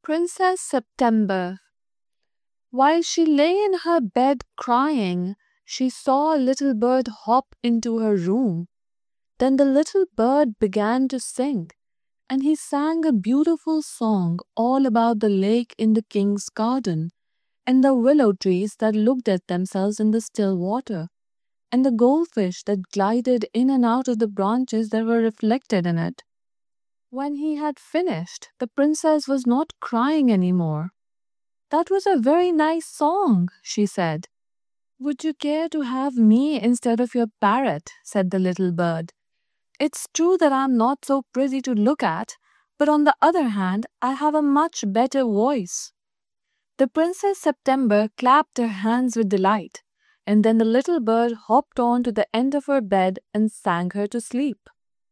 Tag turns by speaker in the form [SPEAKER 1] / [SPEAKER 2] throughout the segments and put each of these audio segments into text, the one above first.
[SPEAKER 1] Princess September. While she lay in her bed crying, she saw a little bird hop into her room. Then the little bird began to sing, and he sang a beautiful song all about the lake in the king's garden, and the willow trees that looked at themselves in the still water, and the goldfish that glided in and out of the branches that were reflected in it. When he had finished, the princess was not crying any more. "That was a very nice song," she said. "Would you care to have me instead of your parrot?" said the little bird. "It's true that I'm not so pretty to look at, but on the other hand, I have a much better voice." The Princess September clapped her hands with delight, and then the little bird hopped on to the end of her bed and sang her to sleep.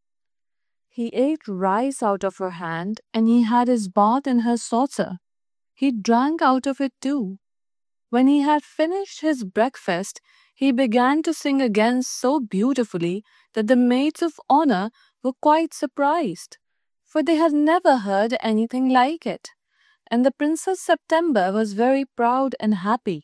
[SPEAKER 1] He ate rice out of her hand, and he had his bath in her saucer. He drank out of it too. When he had finished his breakfast, he began to sing again so beautifully that the maids of honor were quite surprised, for they had never heard anything like it, and the Princess September was very proud and happy.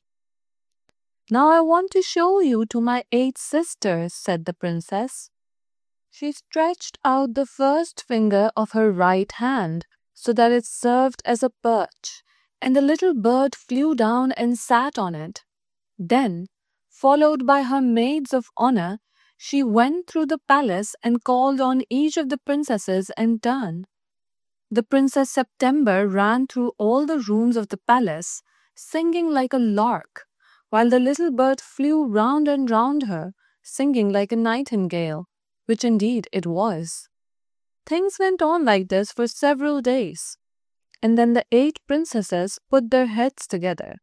[SPEAKER 1] "Now I want to show you to my 8 sisters," said the princess. She stretched out the first finger of her right hand so that it served as a perch, and the little bird flew down and sat on it. Then, followed by her maids of honor, she went through the palace and called on each of the princesses in turn. The Princess September ran through all the rooms of the palace, singing like a lark, while the little bird flew round and round her, singing like a nightingale, which indeed it was. Things went on like this for several days, and then the 8 princesses put their heads together.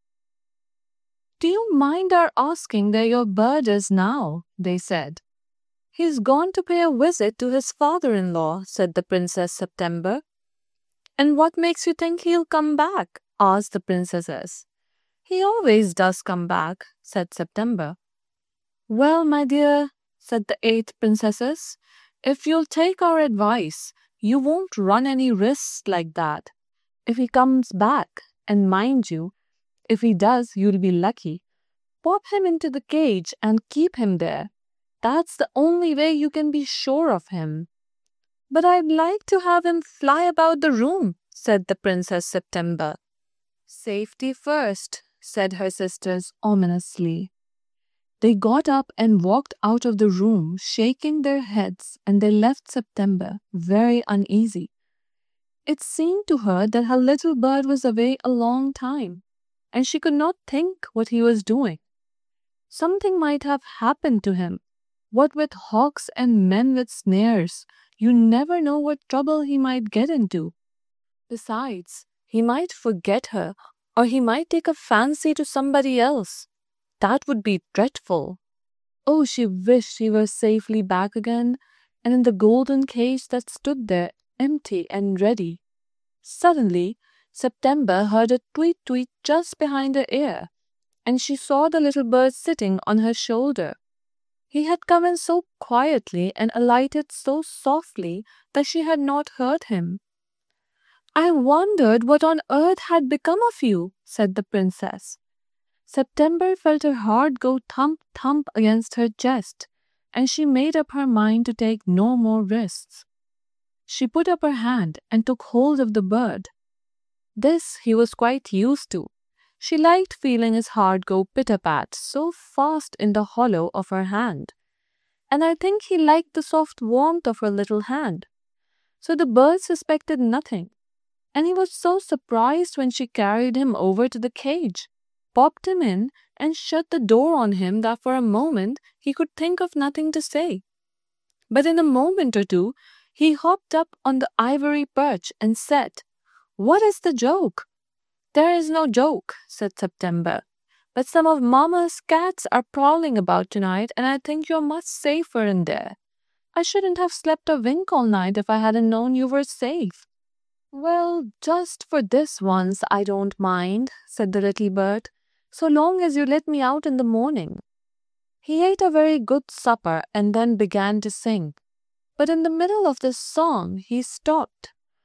[SPEAKER 1] "Do you mind our asking where your bird is now?" they said. "He's gone to pay a visit to his father-in-law," said the Princess September. "And what makes you think he'll come back?" asked the princesses. "He always does come back," said September. "Well, my dear," said the 8 princesses, "if you'll take our advice, you won't run any risks like that. If he comes back, and mind you, if he does, you'll be lucky, pop him into the cage and keep him there. That's the only way you can be sure of him." "But I'd like to have him fly about the room," said the Princess September. "Safety first," said her sisters ominously. They got up and walked out of the room, shaking their heads, and they left September very uneasy. It seemed to her that her little bird was away a long time, and she could not think what he was doing. Something might have happened to him. What with hawks and men with snares, you never know what trouble he might get into. Besides, he might forget her, or he might take a fancy to somebody else. That would be dreadful. Oh, she wished he were safely back again, and in the golden cage that stood there, empty and ready. Suddenly, September heard a tweet-tweet just behind her ear, and she saw the little bird sitting on her shoulder. He had come in so quietly and alighted so softly that she had not heard him. "I wondered what on earth had become of you," said the princess. September felt her heart go thump-thump against her chest, and she made up her mind to take no more risks. She put up her hand and took hold of the bird. This he was quite used to. She liked feeling his heart go pit-a-pat so fast in the hollow of her hand, and I think he liked the soft warmth of her little hand. So the bird suspected nothing, and he was so surprised when she carried him over to the cage, popped him in, and shut the door on him that for a moment he could think of nothing to say. But in a moment or two, he hopped up on the ivory perch and said, "What is the joke?" "There is no joke," said September, "but some of Mamma's cats are prowling about tonight, and I think you're much safer in there. I shouldn't have slept a wink all night if I hadn't known you were safe." "Well, just for this once I don't mind," said the little bird, "so long as you let me out in the morning." He ate a very good supper and then began to sing. But in the middle of this song he stopped.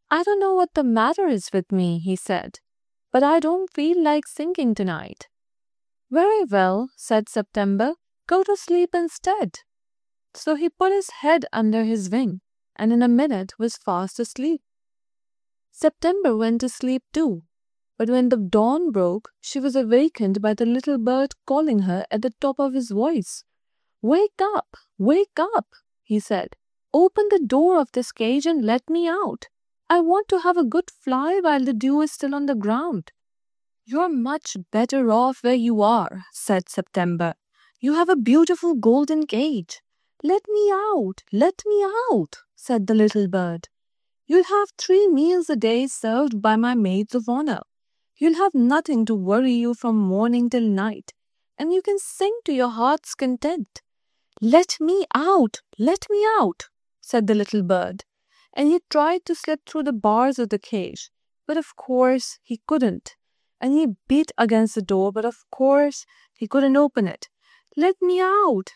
[SPEAKER 1] I don't know what the matter is with me, he said, but I don't feel like singing tonight. Very well, said September, go to sleep instead. So he put his head under his wing, and in a minute was fast asleep. September went to sleep too, but when the dawn broke, she was awakened by the little bird calling her at the top of his voice. Wake up, he said. Open the door of this cage and let me out. I want to have a good fly while the dew is still on the ground. You're much better off where you are, said September. You have a beautiful golden cage. Let me out, said the little bird. You'll have 3 meals a day served by my maids of honor. You'll have nothing to worry you from morning till night, and you can sing to your heart's content. Let me out, said the little bird, and he tried to slip through the bars of the cage, but of course he couldn't, and he beat against the door, but of course he couldn't open it. Let me out.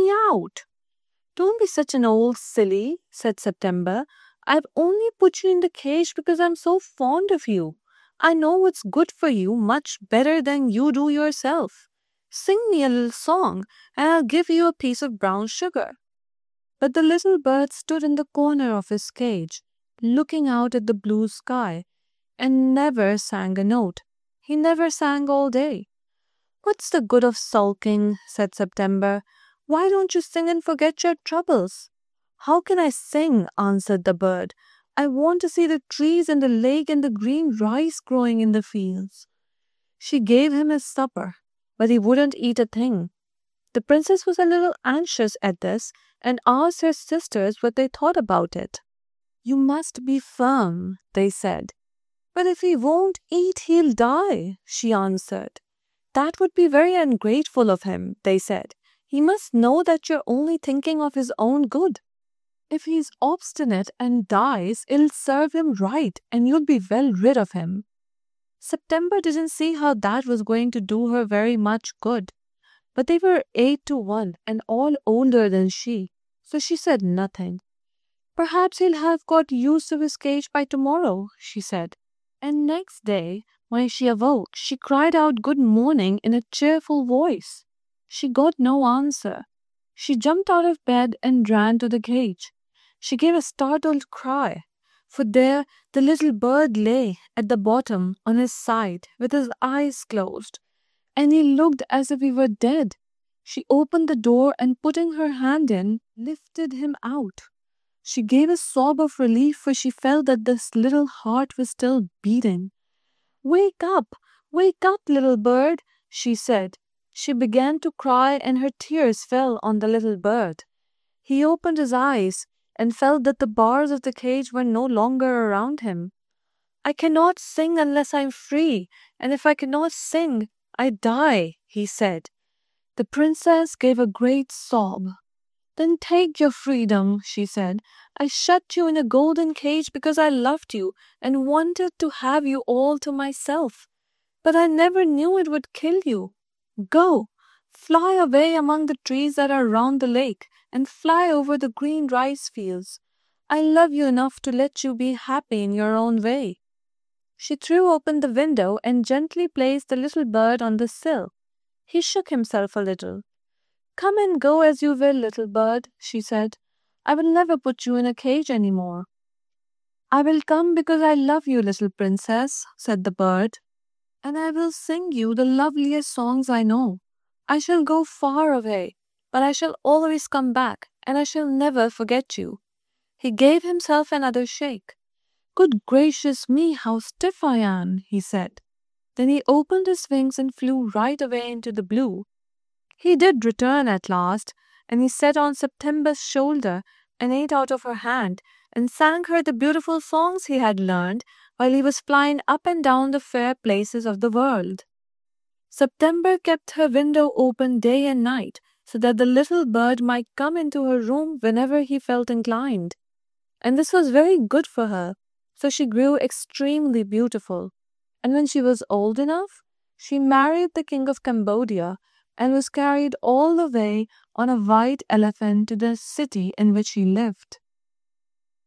[SPEAKER 1] Don't be such an old silly, said September. I've only put you in the cage because I'm so fond of you. I know what's good for you much better than you do yourself. Sing me a little song, and I'll give you a piece of brown sugar. But the little bird stood in the corner of his cage, looking out at the blue sky, and never sang a note. He never sang all day. What's the good of sulking, said September. Why don't you sing and forget your troubles? How can I sing, answered the bird. I want to see the trees and the lake and the green rice growing in the fields. She gave him his supper, but he wouldn't eat a thing. The princess was a little anxious at this and asked her sisters what they thought about it. You must be firm, they said. But if he won't eat, he'll die, she answered. That would be very ungrateful of him, they said. He must know that you're only thinking of his own good. If he's obstinate and dies, it'll serve him right, and you'll be well rid of him. September didn't see how that was going to do her very much good, but they were 8 to 1 and all older than she, so she said nothing. Perhaps he'll have got used to his cage by tomorrow, she said. And next day, when she awoke, she cried out good morning in a cheerful voice. She got no answer. She jumped out of bed and ran to the cage. She gave a startled cry, for there the little bird lay at the bottom on his side with his eyes closed, and he looked as if he were dead. She opened the door and, putting her hand in, lifted him out. She gave a sob of relief, for she felt that this little heart was still beating. Wake up, little bird, she said. She began to cry, and her tears fell on the little bird. He opened his eyes and felt that the bars of the cage were no longer around him. I cannot sing unless I'm free, and if I cannot sing, I die, he said. The princess gave a great sob. Then take your freedom, she said. I shut you in a golden cage because I loved you and wanted to have you all to myself. But I never knew it would kill you. Go, fly away among the trees that are round the lake, and fly over the green rice fields. I love you enough to let you be happy in your own way. She threw open the window and gently placed the little bird on the sill. He shook himself a little. Come and go as you will, little bird, she said. I will never put you in a cage any more. I will come because I love you, little princess, said the bird, and I will sing you the loveliest songs I know. I shall go far away, but I shall always come back, and I shall never forget you. He gave himself another shake. Good gracious me, how stiff I am, he said. Then he opened his wings and flew right away into the blue. He did return at last, and he sat on September's shoulder and ate out of her hand and sang her the beautiful songs he had learned while he was flying up and down the fair places of the world. September kept her window open day and night so that the little bird might come into her room whenever he felt inclined. And this was very good for her, so she grew extremely beautiful. And when she was old enough, she married the king of Cambodia and was carried all the way on a white elephant to the city in which he lived.